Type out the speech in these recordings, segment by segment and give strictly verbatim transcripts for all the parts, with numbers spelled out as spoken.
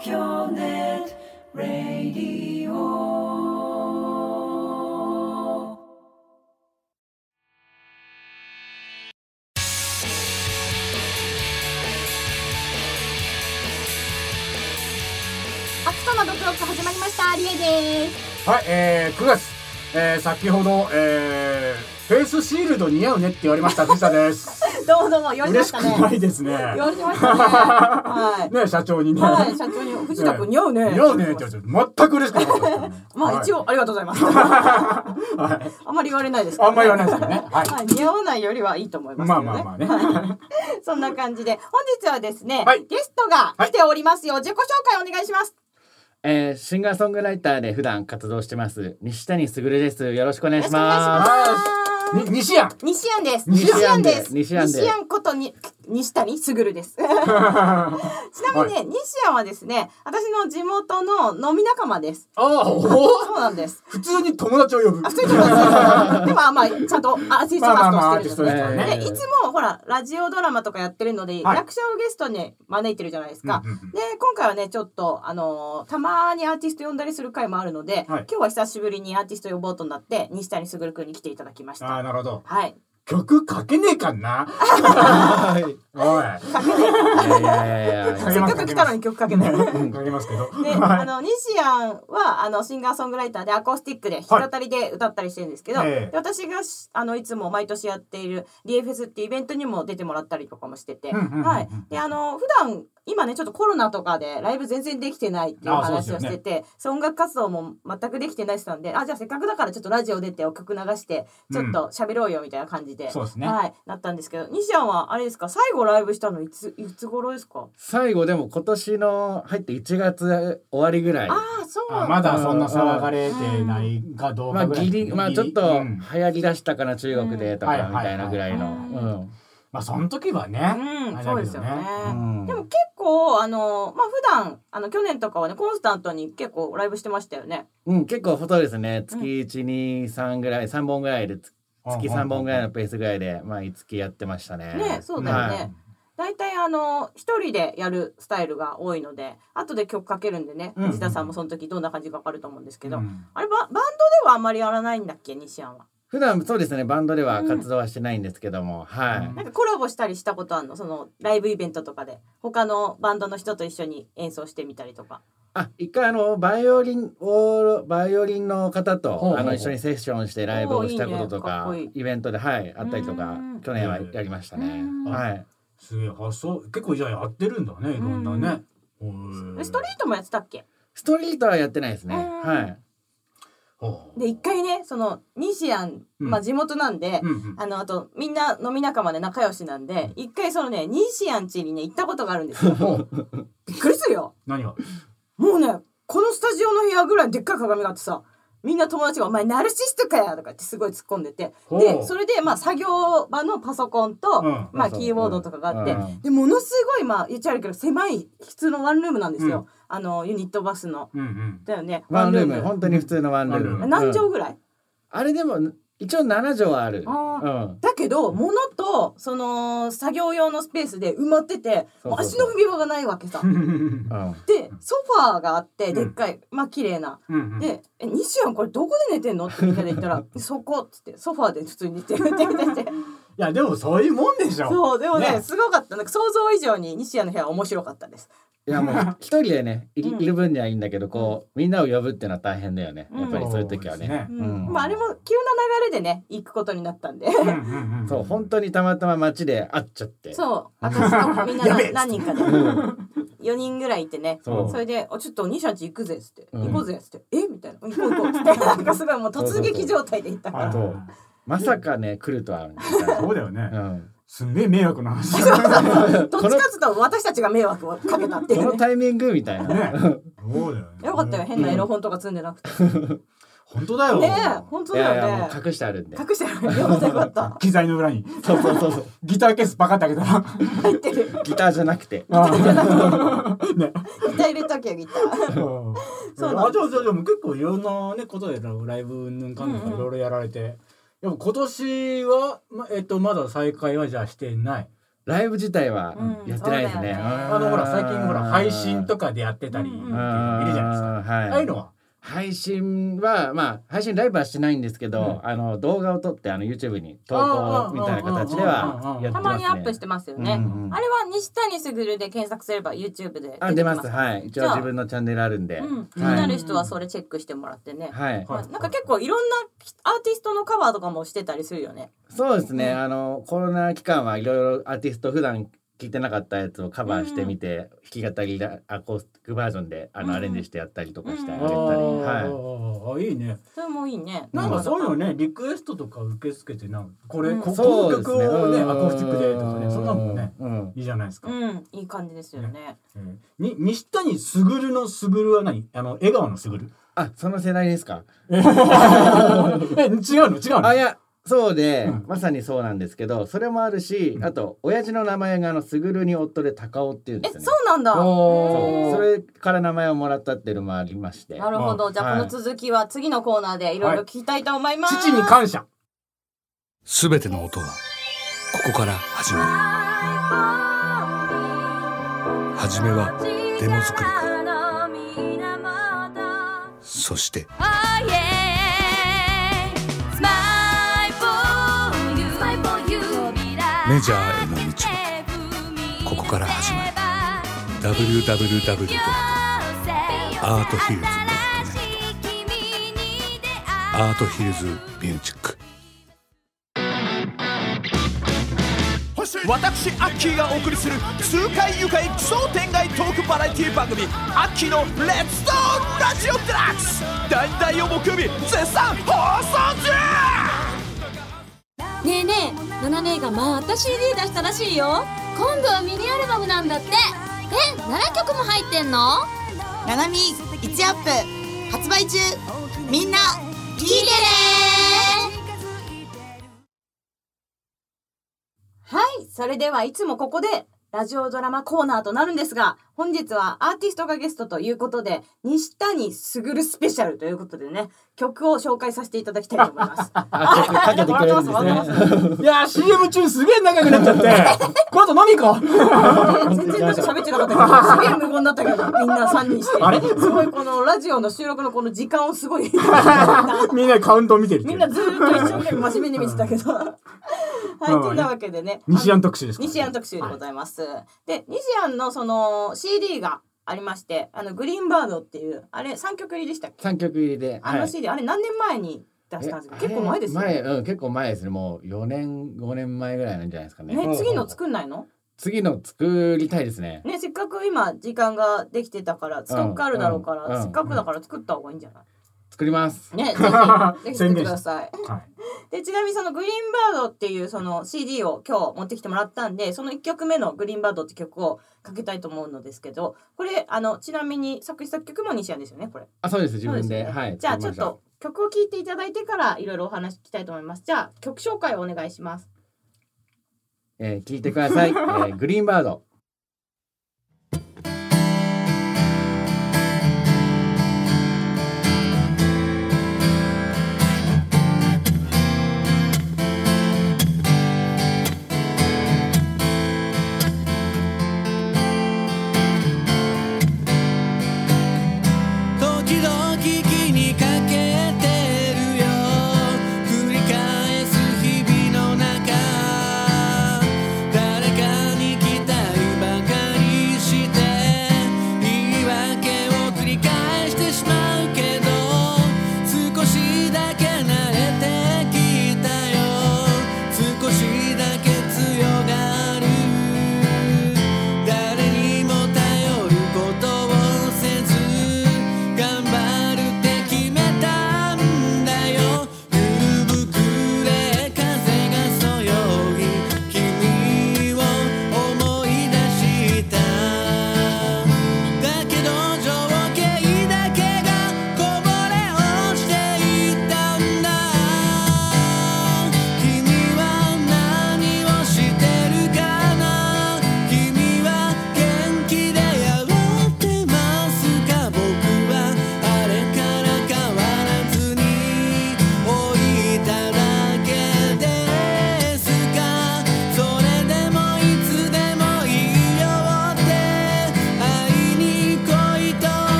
京ネットラディオ。 アクトのドクロック始まりました。リエです。 はい、えー、くがつ、えー、先ほど、えー、フェイスシールド似合うねって言われました藤田ですどうもどうも言われましたね。 嬉しくないですね。 言われてましたね。はい。 ね、社長にね。 はい、社長に藤田君似合うね。 似合うねって言われて全く嬉しくなかったですね。 まあ、はい、一応ありがとうございます。はい。あんまり言われないですから、ね。 あんまり言わないですけどね。はい。 はい、似合わないよりはいいと思いますけどね。 まあまあまあね。 そんな感じで本日はですね、 はい、 ゲストが来ておりますよ。自己紹介お願いします。 えー、シンガーソングライターで普段活動してます西谷すぐるです。よろしくお願いします。 に西安西安です。 西安です。 西安ことに西谷すぐるです。ちなみにね、はい、西安はですね、私の地元の飲み仲間です。 ああ、 そうなんです。 普通に友達を呼ぶ。 あ、普通に友達。でもまあちゃんとアーティスト活動してるので、 ね、 でいつもほらラジオドラマとかやってるので、はい、役者をゲストに招いてるじゃないですか。うんうんうん、で今回はねちょっとあのー、たまにアーティスト呼んだりする回もあるので、はい、今日は久しぶりにアーティスト呼ぼうとなって西谷すぐるくんに来ていただきました。 あ、なるほど。 はい。 曲書けねえかな。おい。 書けねえ。いやいやいや。せっかく来たのに曲書けない。 書けますけど。 で、あの西安はあのシンガーソングライターでアコースティックで弾き語りで歌ったりしてるんですけど、はい、で私があのいつも毎年やっているリエフェスっていうイベントにも出てもらったりとかもしてて、はい。であの普段今ねちょっとコロナとかでライブ全然できてないっていう話をしてて、ね、音楽活動も全くできてない人なんで、あじゃあせっかくだからちょっとラジオ出てお曲流してちょっと喋ろうよみたいな感じで、うん、 そうですね、 はい、なったんですけど、西安はあれですか、最後ライブしたのいついつ頃ですか？ 最後でも今年の入っていちがつ終わりぐらい。 ああ、そうなんだ。 まだそんな騒がれてないかどうかぐらい、 まあギリ、まあちょっと流行りだしたかな、中国でとかみたいなぐらいの。 まあその時はね、 うん、そうですよね。うん、でも結構あのまあ普段あの去年とかはねコンスタントに結構ライブしてましたよね。 うん、結構そうですね。月いち、に、さんぐらい、さんぼんぐらいで月さんぼんぐらいのペースぐらいで毎月やってましたね。 ね、そうだよね。はい、だいたいあの一人でやるスタイルが多いので、後で曲かけるんでね、藤田さんもその時どんな感じか分かると思うんですけど、うん、あれババンドではあんまりやらないんだっけ、西安は。 普段そうですね、バンドでは活動はしてないんですけども、うん、はい。 なんかコラボしたりしたことあるの？そのライブイベントとかで他のバンドの人と一緒に演奏してみたりとか。 あ、一回あのバイオリンをバイオリンの方とあの一緒にセッションしてライブをしたこととか、いいね、イベントではいあったりとか去年はやりましたね。はい。 すげえ発想結構じゃあやってるんだね、いろんなね。 ストリートもやってたっけ？ ストリートはやってないですね。はい。 で一回ねその西安、まあ、地元なんで、うん、あのあとみんな飲み仲間で仲良しなんで、一回そのね西安家にね行ったことがあるんですよ。びっくりするよ。 何が？ もうねこのスタジオの部屋ぐらいでっかい鏡があってさ、みんな友達が「お前ナルシストかよ」とかってすごい突っ込んでて、でそれでまあ作業場のパソコンと、うん、まあキーボードとかがあって、うん、でものすごいまあ言っちゃうけど狭い普通のワンルームなんですよ。うん、あのユニットバスの、うんうん、だよね。 ワンルーム、本当に普通のワンルーム。 何畳ぐらい？ あれでも一応なな畳はある。 あ、うん、だけど物とその作業用のスペースで埋まってて、もう足の踏み場がないわけさ。でソファーがあってでっかい、うん、まあ綺麗な、うんうん、で「え西安これどこで寝てんの？」ってみんなで言ったら「そこ」っつってソファーで普通に寝てるって言ってて。 いやでもそういうもんでしょ。 そうでも ね, ねすごかった。なんか想像以上に西安の部屋は面白かったです。 いやもう一人でね い, いる分にはいいんだけど、こうみんなを呼ぶってのは大変だよね、やっぱりそういう時はね。 うんうんうん、まああれも急な流れでね行くことになったんで、うんうんうん、そう本当にたまたま街で会っちゃって、 そう私とみんな何人かでよにんぐらいいてね、そ, それでちょっと西安行くぜっつって、うん、行こうぜっつってえみたいな行こう行こうっつってなんかすごいもう突撃状態で行ったから、そうそうそうまさかね来るとはそうだよね、うん、すんげえ迷惑な話。 どっちかというと私たちが迷惑をかけたっていう、ね、 このタイミングみたいな、ね、 そうだよね。 よかったよ、変なエロ本とか積んでなくて。 本当だよねえ、本当だよね。いやいやもう隠してあるんで。 隠してある。よかったよかった。 機材の裏に。 そうそうそうそう。 ギターケースバカって開けたら入ってる。 ギターじゃなくて。 ギターじゃなくて。ね、ギター入れときゃギター。 そうなんです。あ、じゃあじゃあもう結構いろんなねことでライブぬんかんぬんかいろいろやられて、でも今年はまえっとまだ再開はじゃあしてない。 ライブ自体はやってないですね。 あのほら最近ほら配信とかでやってたりっていうのいるじゃないですか。はい、ああいうのは配信はまあ配信ライブはしないんですけど、うん、あの動画を撮ってあの YouTube に投稿みたいな形ではやってますね。 たまにアップしてますよね。うんうん、あれは西谷卓で検索すれば YouTube で出てきます。 あ、出ます。はい。一応自分のチャンネルあるんで、うん、 気になる人はそれチェックしてもらってね。はい。なんか結構いろんなアーティストのカバーとかもしてたりするよね。 そうですね。うん、あのコロナ期間はいろいろアーティスト普段聞いてなかったやつをカバーしてみて、うん、弾き語りアコースティックバージョンであの、うん、アレンジしてやったりとかしてあげたり、うんはい、あいいね。 それもいいね。 なんかそういうのねリクエストとか受け付けてなんこれ、うん、ここの曲をね、ね、アコースティックでとかねそんなもんね、うん、いいじゃないですか。 うん、いい感じですよね。ねえー、に西谷卓の卓は何？あの笑顔の卓？ あ、その世代ですか？ え違うの違うの？ あいや。そうで、うん、まさにそうなんですけどそれもあるし、うん、あと親父の名前があのすぐるに夫で高尾っていうんですよね。 え、そうなんだ。 そうそれから名前をもらったっていうのもありまして。 なるほど。じゃあこの続きは次のコーナーでいろいろ聞きたいと思います。 はい、父に感謝。 すべての音はここから始まる。はじめはデモ作りから、そしてメジャーへの道はここから始まる。 ダブリューダブリューダブリュー ドットアートヒルズ ドットネット アートヒルズミュージック。 私アッキーがお送りする痛快愉快奇想天外トークバラエティ番組アッキーのレッツトークラジオデラックスだいたいよ木曜日絶賛放送中。 ねえねえ、ナナ姉がまた シーディー 出したらしいよ。今度はミニアルバムなんだって。え、ななきょくも入ってんの？ ナナミいちアップ発売中。みんな聞いてね。 はい、それではいつもここでラジオドラマコーナーとなるんですが、本日はアーティストがゲストということで西谷卓スペシャルということでね、曲を紹介させていただきたいと思います。 かけてくれるんですね。 いやー シーエム 中すげえ長くなっちゃってこの後飲み行こう。全然なんか喋ってなかったけどすげえ無言だったけどみんなさんにんしてあれすごいこのラジオの収録のこの時間をすごいみんなカウントを見てる。 みんなずっと一生懸命真面目に見てたけどはい、というわけでね、 西安特集ですか、ね、 西安特集でございます、はい、で西安のその シーディー がありまして、あのグリーンバードっていうあれさんきょく入りでしたっけ？ さんきょく入りであの シーディー、はい、あれ何年前に出したんですか？結構前ですよね。 前、うん、結構前ですね。もうよねんごねんまえぐらいなんじゃないですかね。 ね、次の作んないの？ 次の作りたいですね。 ね、せっかく今時間ができてたからストックあるだろうから、うんうん、せっかくだから作った方がいいんじゃない？ 作ります。 ね、ぜひぜひ作ってください。はい、でちなみにそのグリーンバードっていうその シーディー を今日持ってきてもらったんで、そのいっきょくめのグリーンバードって曲をかけたいと思うのですけど、これあのちなみに作詞作曲も西谷ですよね、これ。 あ、そうです、自分で。 ね、 はい。 じゃあちょっと曲を聴いていただいてからいろいろお話聞きたいと思います。じゃあ曲紹介をお願いします。 えー、聞いてください。えー、グリーンバード。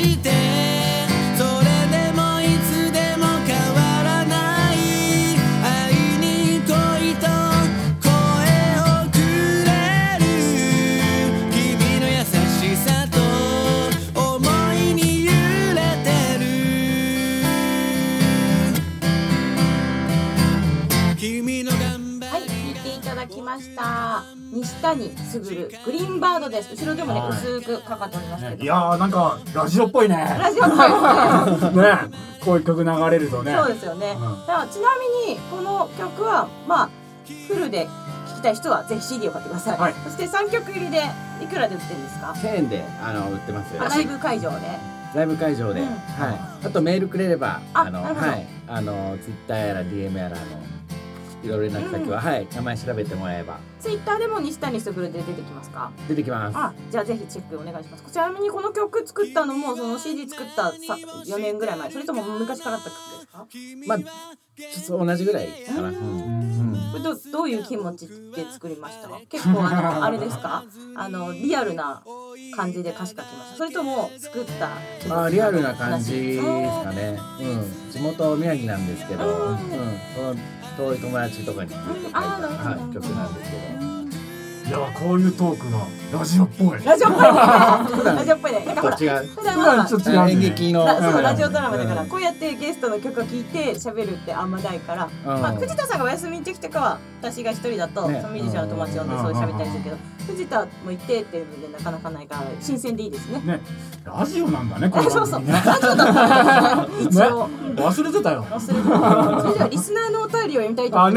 してそれでもいつでも変わらない会いに来いと声をくれる君の優しさと思いに揺れてる君の頑張りはい聞いていただきました西谷卓グリーンバードです。後ろでもね、はい、薄くかかっておりますけど、 いやーなんかラジオっぽいね。 ラジオっぽいですね。 ね、こういう曲流れるとね。 そうですよね。うん、だからちなみにこの曲はまあフルで聴きたい人はぜひ シーディー を買ってください。はい、そしてさんきょく入りでいくらで売ってるんですか？ せんえんであの売ってますよ。 ライブ会場で。 ライブ会場で、うん、はい。あとメールくれればあのはいあのツイッターやら ディーエム やらのいろいろ連絡先は、うん、はい名前調べてもらえば。 ツイッターでも西谷卓で出てきますか？ 出てきます。 あ、じゃあぜひチェックお願いします。ちなみにこの曲作ったのもその シーディー 作ったさよねんぐらい前、それとも昔からあった曲ですか？ まあちょっと同じぐらいかな。うんうん、これ ど, どういう気持ちで作りました？結構あのあれですか？あのリアルな感じで歌詞書きました。それとも作った気持ち？ あリアルな感じですかね。うん、地元宮城なんですけど、うん、うん、その遠い友達とかに書いた、はい、曲なんですけど。 いやこういうトークがラジオっぽい。 ラジオっぽいね。ラジオっぽいね。なんかほら違う。 普段はちょっと違う演劇のそうラジオドラマだからこうやってゲストの曲を聴いて喋るってあんまないから、まあ藤田さんがお休みの時とかは私が一人だとそのミュージシャンの友達呼んでそう喋ったりするけど、藤田もいてっていうのでなかなかないから新鮮でいいですね。 ね、ラジオなんだねこれ。 そうそう。ラジオだったんですね。一応忘れてたよ。 忘れてた。それではリスナーのお便りを読みたいと思います。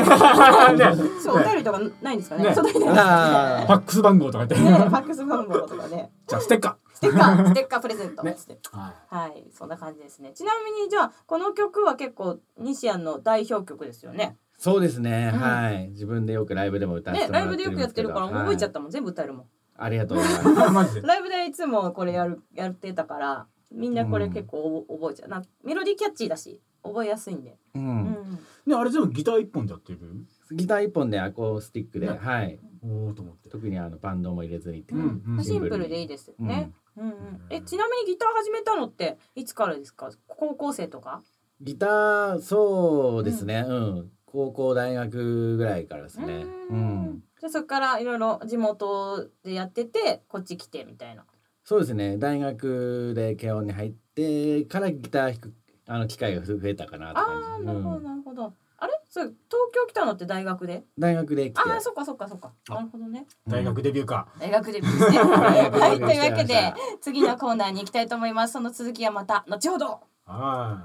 そうお便りとかないんですかね。届いてます。 ファックス番号とか言って。 ね、ファックス番号とかね。 じゃあステッカー。 ステッカー、ステッカープレゼント。ね、 はい、 はい、そんな感じですね。ちなみにじゃあこの曲は結構西安の代表曲ですよね。 そうですね。うん、はい。自分でよくライブでも歌ってもらってるんですけど。 ね、ライブでよくやってるから覚えちゃったもん、はい、全部歌えるもん。 ありがとうございます。 ライブでいつもこれやるやってたからみんなこれ結構覚えちゃう。なんかメロディーキャッチーだし覚えやすいんで。 うん。うん、 ねあれ全部ギター一本でやってる？ ギター一本でアコースティックで、 ね、 はい。 おおと思って。 特にあのバンドも入れずにって、 うんうん、シンプルでいいですよね。うんうんうん、えちなみにギター始めたのっていつからですか？高校生とか？ ギターそうですね。うん。うん、高校大学ぐらいからですね。うん。うん、 じゃあそこからいろいろ地元でやっててこっち来てみたいな。 そうですね。大学で慶応に入ってからギター弾くあの機会が増えたかなって感じ。 ああなるほどなるほど。あれそう東京来たのって大学で？ 大学で来て。 ああそっかそっかそっか。なるほどね。 大学デビューか。 大学デビューですね。はい、というわけで次のコーナーに行きたいと思います。その続きはまた後ほど。 はい。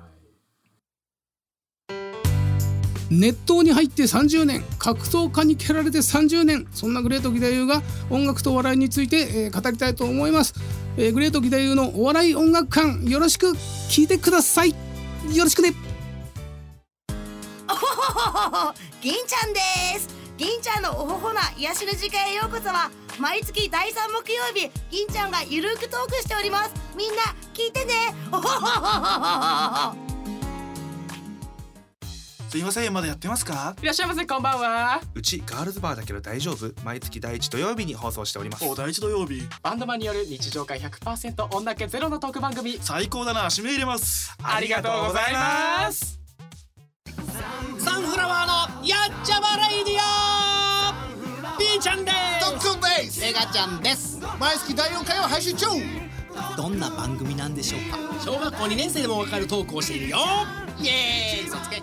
熱湯に入ってさんじゅうねん、格闘家に蹴られてさんじゅうねん、そんなグレート義太夫が音楽とお笑いについて、えー、語りたいと思います、えー、グレート義太夫のお笑い音楽館よろしく聞いてください。よろしくね。 おほほほほ銀ちゃんです。銀ちゃんのおほほな癒しの時間へようこそは毎月だいさん木曜日銀ちゃんがゆるくトークしております。みんな聞いてね。おほほほほほ。 すいません、まだやってますか？ いらっしゃいませ、こんばんは。 うちガールズバーだけど大丈夫？毎月第一土曜日に放送しております。 お、第一土曜日。バンドマンによる日常会 ひゃくパーセント 女気ゼロのトーク番組。 最高だな、指名入れます。 ありがとうございます。 サンフラワーのやっちゃまレイディオ。ピーちゃんです。 ドックンです。 メガちゃんです。 毎月だいよんかいを配信中。 どんな番組なんでしょうか？ 小学校にねん生でもわかるトークをしているよ。 イエーイ、そつけ。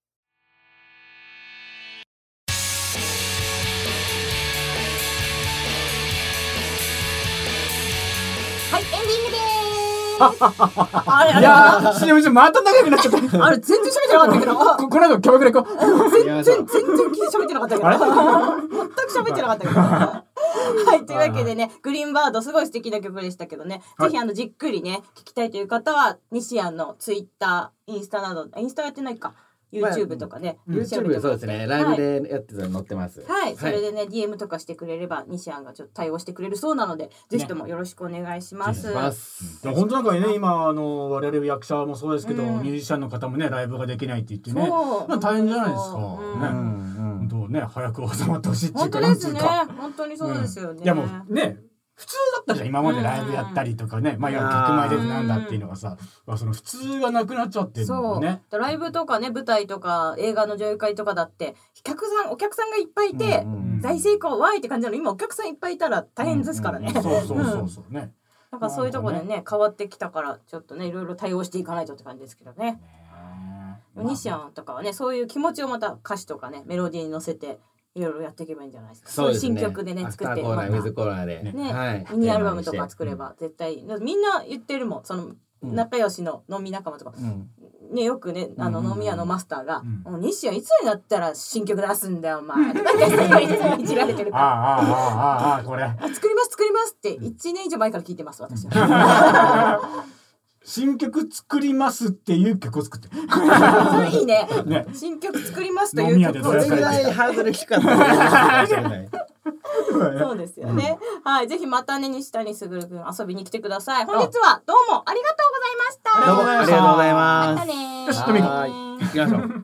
はい、エンディングでーす。あれあれ。 いやー、シーエム 中また長くなっちゃった。 あれ全然喋ってなかったけど。 ここの後キャバクラ行こう。 全然全然喋ってなかったけど。全く喋ってなかったけど。はい、というわけでね、グリーンバードすごい素敵な曲でしたけどね、はい、ぜひあのじっくりね聞きたいという方は西安のツイッター、インスタなど、インスタやってないか。YouTube とかね、 まあ、YouTube そうですね、ライブでやってたの載ってます。 はい、はい、それでね ディーエム とかしてくれれば西安がちょっと対応してくれるそうなので、ね、ぜひともよろしくお願いします。 本当なんかね、今あの我々役者もそうですけど、うん、ミュージシャンの方もねライブができないって言ってね、まあ、大変じゃないですか。うんね、うんうん、本当ね早く収まってほしいっていうか、 本当ですね、本当にそうですよね。 うん、いやもうね普通だったじゃん今までライブやったりとかね、まあいわゆる客前でなんだっていうのがさ、まあ、その普通がなくなっちゃってるもんね。 そうライブとかね舞台とか映画の上映会とかだって客さんお客さんがいっぱいいて、うんうん、大成功わーいって感じなの今お客さんいっぱいいたら大変ですからね。 そうそうそうそうね。 なんかそういうところでね変わってきたからちょっとねいろいろ対応していかないとって感じですけどね。西安とかはねそういう気持ちをまた歌詞とかねメロディーに乗せていろいろやっていけばいいんじゃないですか。 そうですね。 新曲でね作ってコーナー、ウィズコーナーでね、 はい、 ミニアルバムとか作れば絶対みんな言ってるもんその仲良しの飲み仲間とか、うんね、よくねあの飲み屋のマスターが「うん、西谷いつになったら新曲出すんだよお前」とかっていじられてるからああああああこれ作ります作りますっていちねん以上前から聞いてます私は。 新曲作りますっていう曲を作ってそれいい ね, ね新曲作りますという曲をそれぐらいハードル低かったそうですよね、うん、はいぜひまたね西谷卓くん遊びに来てください。本日はどうもありがとうございました。 どうもありがとうございます。 またねよし、とみこ行きましょう。